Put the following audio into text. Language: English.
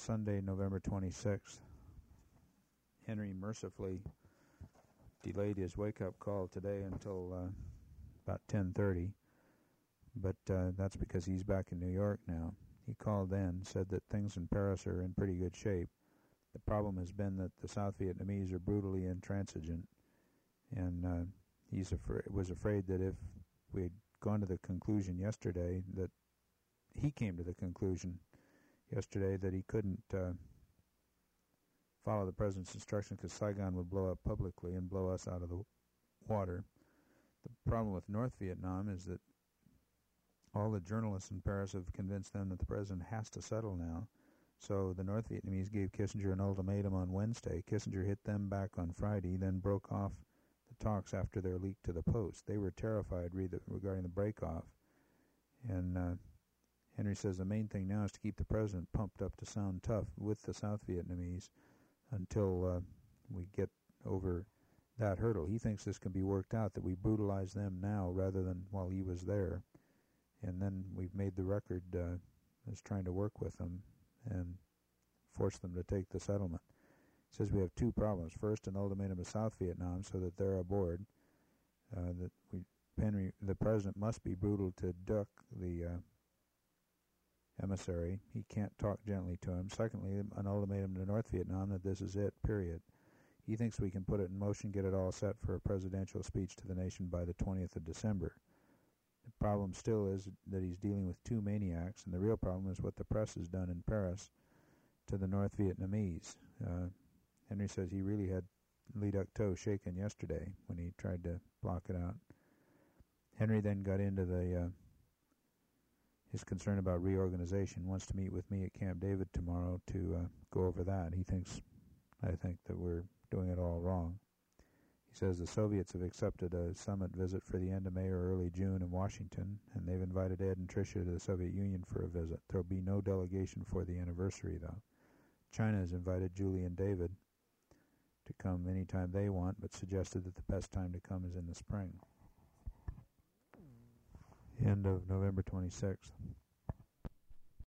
Sunday, November 26th. Henry mercifully delayed his wake-up call today until about 10:30, but that's because he's back in New York now. He called then, said that things in Paris are in pretty good shape. The problem has been that the South Vietnamese are brutally intransigent, and he was afraid that if we had gone to the conclusion yesterday, that he came to the conclusion yesterday that he couldn't follow the president's instruction because Saigon would blow up publicly and blow us out of the water. The problem with North Vietnam is that all the journalists in Paris have convinced them that the president has to settle now. So the North Vietnamese gave Kissinger an ultimatum on Wednesday. Kissinger hit them back on Friday, then broke off the talks after their leak to the Post. They were terrified regarding the break-off. And Henry says the main thing now is to keep the president pumped up to sound tough with the South Vietnamese until we get over that hurdle. He thinks this can be worked out, that we brutalize them now rather than while he was there. And then we've made the record as trying to work with them and force them to take the settlement. He says we have two problems. First, an ultimatum to South Vietnam so that they're aboard. The president must be brutal to duck the emissary. He can't talk gently to him. Secondly, an ultimatum to North Vietnam that this is it, period. He thinks we can put it in motion, get it all set for a presidential speech to the nation by the 20th of December. The problem still is that he's dealing with two maniacs, and the real problem is what the press has done in Paris to the North Vietnamese. Henry says he really had Le Duc Tho shaken yesterday when he tried to block it out. Henry then got into his concern about reorganization, wants to meet with me at Camp David tomorrow to go over that. I think that we're doing it all wrong. He says the Soviets have accepted a summit visit for the end of May or early June in Washington, and they've invited Ed and Tricia to the Soviet Union for a visit. There'll be no delegation for the anniversary, though. China has invited Julie and David to come anytime they want, but suggested that the best time to come is in the spring. End of November 26th.